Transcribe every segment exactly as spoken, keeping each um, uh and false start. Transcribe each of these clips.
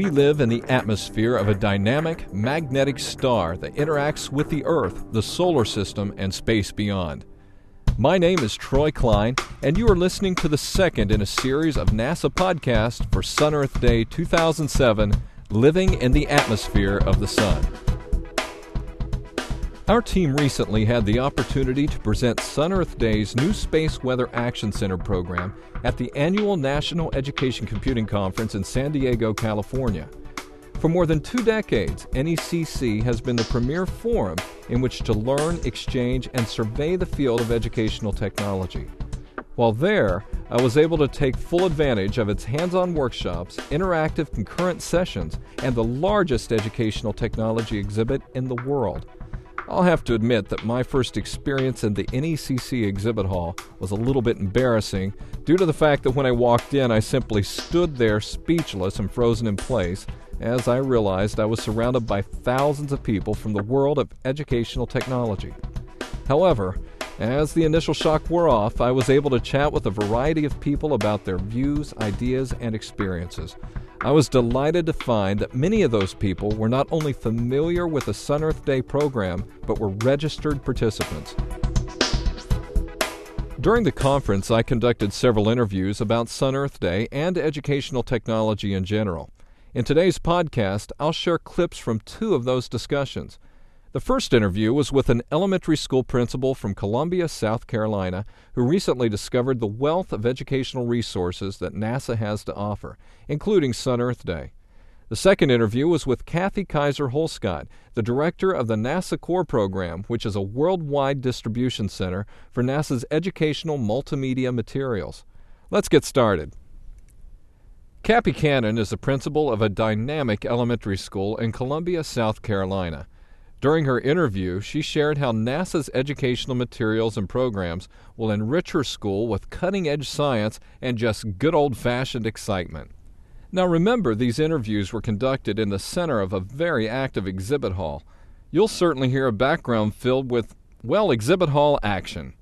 We live in the atmosphere of a dynamic, magnetic star that interacts with the Earth, the solar system, and space beyond. My name is Troy Klein, and you are listening to the second in a series of NASA podcasts for Sun Earth Day two thousand seven, Living in the Atmosphere of the Sun. Our team recently had the opportunity to present Sun Earth Day's new Space Weather Action Center program at the annual National Education Computing Conference in San Diego, California. For more than two decades, N E C C has been the premier forum in which to learn, exchange, and survey the field of educational technology. While there, I was able to take full advantage of its hands-on workshops, interactive concurrent sessions, and the largest educational technology exhibit in the world. I'll have to admit that my first experience in the N E C C exhibit hall was a little bit embarrassing due to the fact that when I walked in, I simply stood there speechless and frozen in place as I realized I was surrounded by thousands of people from the world of educational technology. However, as the initial shock wore off, I was able to chat with a variety of people about their views, ideas, and experiences. I was delighted to find that many of those people were not only familiar with the Sun Earth Day program, but were registered participants. During the conference, I conducted several interviews about Sun Earth Day and educational technology in general. In today's podcast, I'll share clips from two of those discussions. The first interview was with an elementary school principal from Columbia, South Carolina, who recently discovered the wealth of educational resources that NASA has to offer, including Sun Earth Day. The second interview was with Kathy Kaiser Holscott, the director of the NASA CORE program, which is a worldwide distribution center for NASA's educational multimedia materials. Let's get started. Cappy Cannon is the principal of a dynamic elementary school in Columbia, South Carolina. During her interview, she shared how NASA's educational materials and programs will enrich her school with cutting-edge science and just good old-fashioned excitement. Now remember, these interviews were conducted in the center of a very active exhibit hall. You'll certainly hear a background filled with, well, exhibit hall action.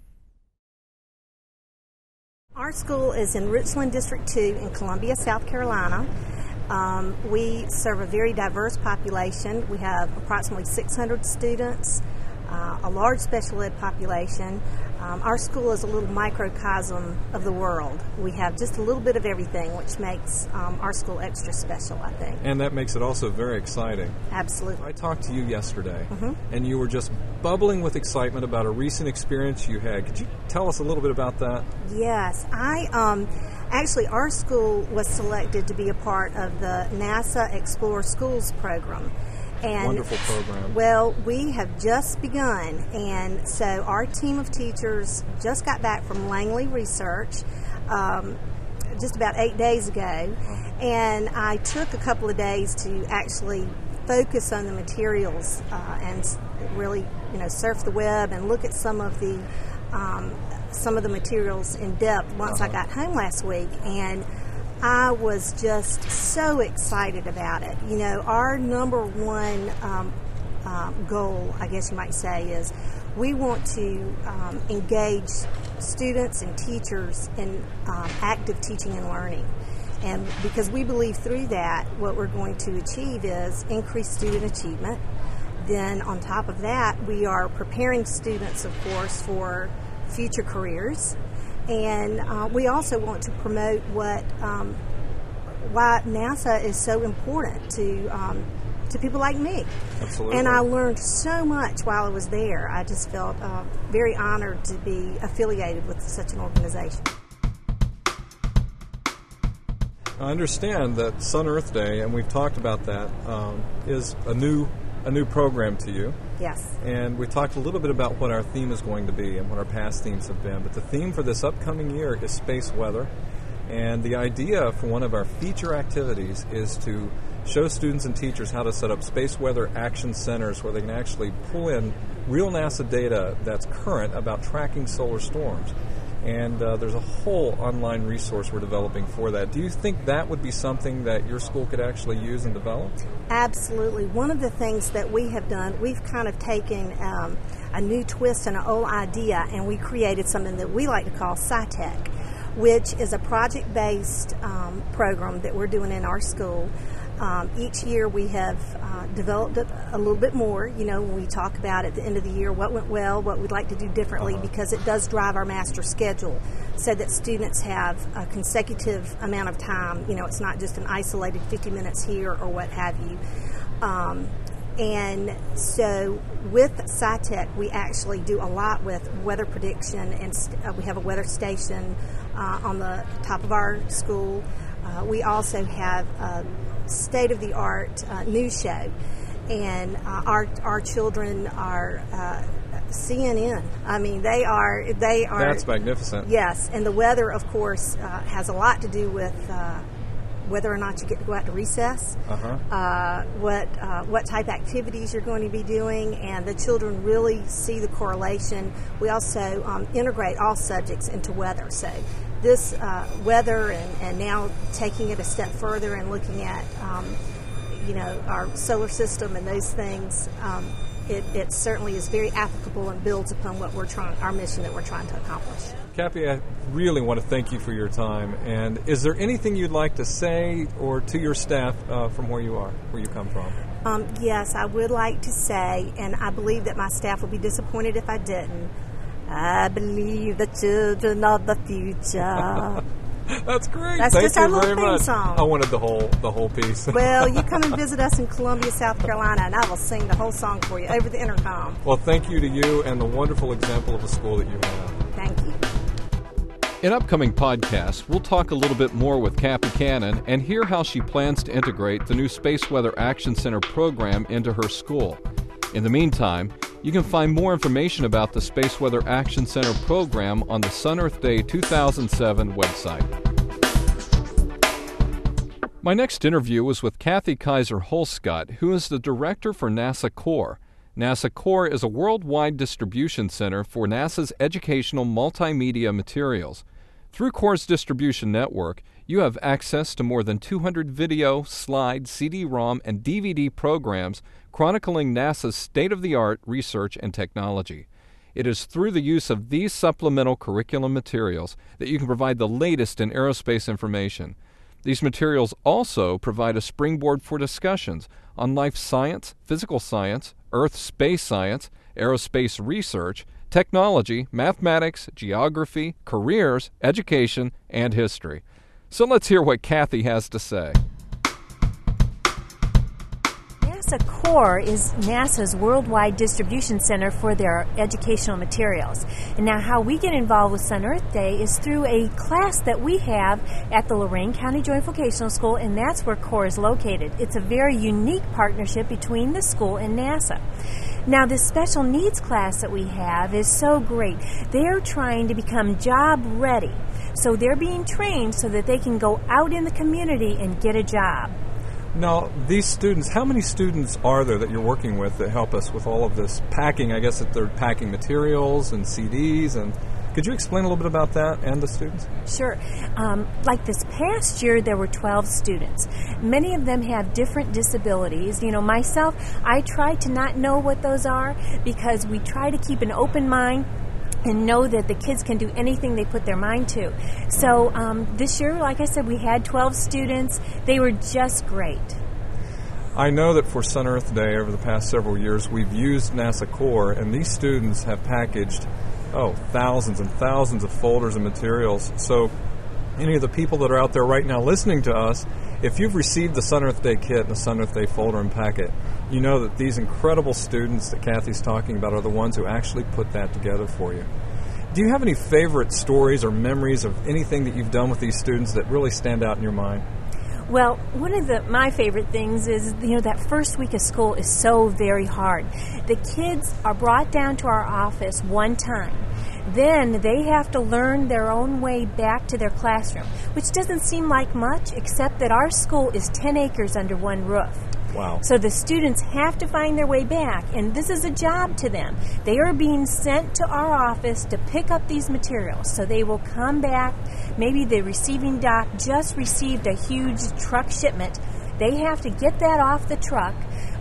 Our school is in Richland District two in Columbia, South Carolina. Um, we serve a very diverse population. We have approximately six hundred students, uh, a large special ed population. Um, our school is a little microcosm of the world. We have just a little bit of everything, which makes um, our school extra special, I think. And that makes it also very exciting. Absolutely. I talked to you yesterday, mm-hmm. and you were just bubbling with excitement about a recent experience you had. Could you tell us a little bit about that? Yes. I... Um, Actually, our school was selected to be a part of the NASA Explore Schools program. And, wonderful program. Well, we have just begun, and so our team of teachers just got back from Langley Research um, just about eight days ago, and I took a couple of days to actually focus on the materials uh, and really, you know, surf the web and look at some of the um, some of the materials in depth once uh-huh. I got home last week, and I was just so excited about it. You know, our number one um, uh, goal, I guess you might say, is we want to um, engage students and teachers in um, active teaching and learning. And because we believe through that, what we're going to achieve is increased student achievement. Then on top of that, we are preparing students, of course, for future careers, and uh, we also want to promote what um, why NASA is so important to um, to people like me. Absolutely. And I learned so much while I was there. I just felt uh, very honored to be affiliated with such an organization. I understand that Sun Earth Day, and we've talked about that, um, is a new a new program to you. Yes. And we talked a little bit about what our theme is going to be and what our past themes have been. But the theme for this upcoming year is space weather. And the idea for one of our feature activities is to show students and teachers how to set up space weather action centers where they can actually pull in real NASA data that's current about tracking solar storms. And uh, there's a whole online resource we're developing for that. Do you think that would be something that your school could actually use and develop? Absolutely. One of the things that we have done, we've kind of taken um, a new twist and an old idea, and we created something that we like to call SciTech, which is a project-based um, program that we're doing in our school. Um, each year we have uh, developed it a little bit more, you know, when we talk about at the end of the year what went well, what we'd like to do differently, uh-huh. because it does drive our master schedule so that students have a consecutive amount of time. You know, it's not just an isolated fifty minutes here or what have you. Um, and so with SciTech, we actually do a lot with weather prediction, and st- uh, we have a weather station uh, on the top of our school. Uh, we also have a state-of-the-art uh, news show, and uh, our our children are uh, C N N. I mean, they are they are. That's magnificent. Yes, and the weather, of course, uh, has a lot to do with uh, whether or not you get to go out to recess, uh-huh. uh, what uh, what type of activities you're going to be doing, and the children really see the correlation. We also um, integrate all subjects into weather, so. This uh, weather and, and now taking it a step further and looking at, um, you know, our solar system and those things, um, it, it certainly is very applicable and builds upon what we're trying, our mission that we're trying to accomplish. Kathy, I really want to thank you for your time. And is there anything you'd like to say or to your staff uh, from where you are, where you come from? Um, yes, I would like to say, and I believe that my staff would be disappointed if I didn't, I believe the children of the future. That's great. That's Thank just you our little very theme much. song. I wanted the whole the whole piece. Well, you come and visit us in Columbia, South Carolina, and I will sing the whole song for you over the intercom. Well, thank you to you and the wonderful example of a school that you have. Thank you. In upcoming podcasts, we'll talk a little bit more with Kathy Cannon and hear how she plans to integrate the new Space Weather Action Center program into her school. In the meantime, you can find more information about the Space Weather Action Center program on the Sun Earth Day two thousand seven website. My next interview was with Kathy Kaiser Holscott, who is the director for NASA Core. NASA Core is a worldwide distribution center for NASA's educational multimedia materials. Through Core's distribution network, you have access to more than two hundred video, slide, C D ROM, and D V D programs chronicling NASA's state-of-the-art research and technology. It is through the use of these supplemental curriculum materials that you can provide the latest in aerospace information. These materials also provide a springboard for discussions on life science, physical science, earth-space science, aerospace research, technology, mathematics, geography, careers, education, and history. So let's hear what Kathy has to say. NASA Core is NASA's worldwide distribution center for their educational materials. And now how we get involved with Sun Earth Day is through a class that we have at the Lorain County Joint Vocational School, and that's where Core is located. It's a very unique partnership between the school and NASA. Now, this special needs class that we have is so great. They're trying to become job ready. So they're being trained so that they can go out in the community and get a job. Now, these students, how many students are there that you're working with that help us with all of this packing? I guess that they're packing materials and C Ds. And could you explain a little bit about that and the students? Sure. Um, like this past year, there were twelve students. Many of them have different disabilities. You know, myself, I try to not know what those are because we try to keep an open mind and know that the kids can do anything they put their mind to. So um, this year, like I said, we had twelve students. They were just great. I know that for Sun Earth Day over the past several years, we've used NASA Core, and these students have packaged, oh, thousands and thousands of folders and materials. So any of the people that are out there right now listening to us, if you've received the Sun Earth Day kit and the Sun Earth Day folder and packet, you know that these incredible students that Kathy's talking about are the ones who actually put that together for you. Do you have any favorite stories or memories of anything that you've done with these students that really stand out in your mind? Well, one of the my favorite things is, you know, that first week of school is so very hard. The kids are brought down to our office one time. Then they have to learn their own way back to their classroom, which doesn't seem like much, except that our school is ten acres under one roof. Wow. So the students have to find their way back, and this is a job to them. They are being sent to our office to pick up these materials. So they will come back. Maybe the receiving dock just received a huge truck shipment. They have to get that off the truck,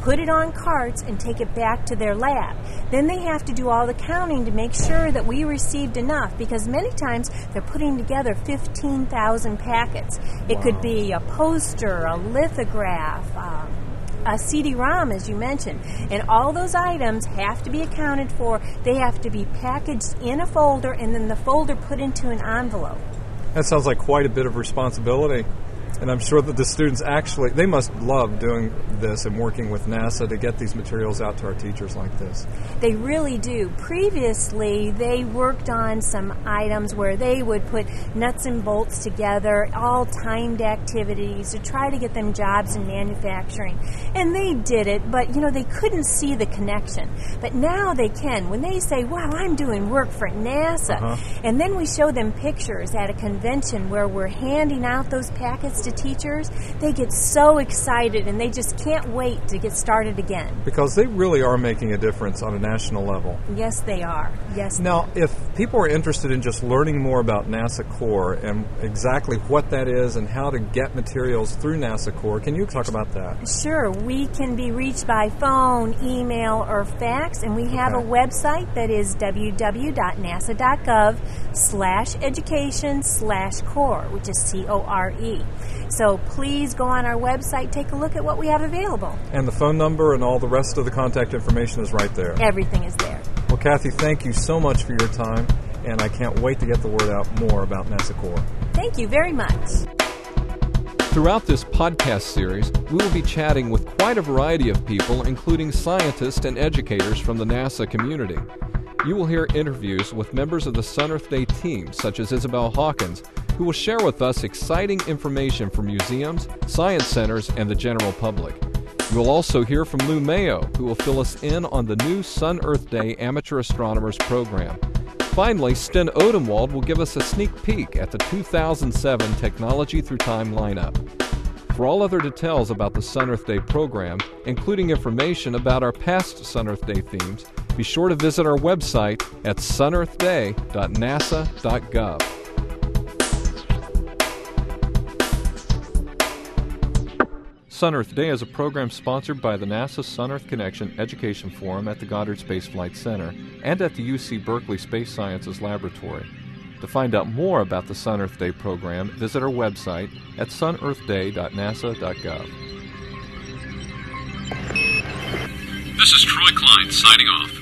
put it on carts, and take it back to their lab. Then they have to do all the counting to make sure that we received enough, because many times they're putting together fifteen thousand packets. It Wow. could be a poster, a lithograph, um, a C D ROM, as you mentioned. And all those items have to be accounted for. They have to be packaged in a folder, and then the folder put into an envelope. That sounds like quite a bit of responsibility. And I'm sure that the students actually, they must love doing this and working with NASA to get these materials out to our teachers like this. They really do. Previously, they worked on some items where they would put nuts and bolts together, all timed activities to try to get them jobs in manufacturing. And they did it, but, you know, they couldn't see the connection. But now they can. When they say, wow, I'm doing work for NASA, Uh-huh. and then we show them pictures at a convention where we're handing out those packets to teachers, they get so excited and they just can't wait to get started again. Because they really are making a difference on a national level. Yes, they are. Yes. Now, if people are interested in just learning more about NASA Core and exactly what that is and how to get materials through NASA Core, can you talk about that? Sure. We can be reached by phone, email, or fax, and we have Okay. a website that is www.nasa.gov slash education slash core, which is C O R E. So please go on our website, take a look at what we have available. And the phone number and all the rest of the contact information is right there. Everything is there. Well, Kathy, thank you so much for your time, and I can't wait to get the word out more about NASA Core. Thank you very much. Throughout this podcast series, we will be chatting with quite a variety of people, including scientists and educators from the NASA community. You will hear interviews with members of the Sun Earth Day team, such as Isabel Hawkins, who will share with us exciting information for museums, science centers, and the general public. You will also hear from Lou Mayo, who will fill us in on the new Sun Earth Day Amateur Astronomers program. Finally, Sten Odenwald will give us a sneak peek at the two thousand seven Technology Through Time lineup. For all other details about the Sun Earth Day program, including information about our past Sun Earth Day themes, be sure to visit our website at sun earth day dot nasa dot gov. Sun Earth Day is a program sponsored by the NASA Sun Earth Connection Education Forum at the Goddard Space Flight Center and at the U C Berkeley Space Sciences Laboratory. To find out more about the Sun Earth Day program, visit our website at sun earth day dot nasa dot gov. This is Troy Klein signing off.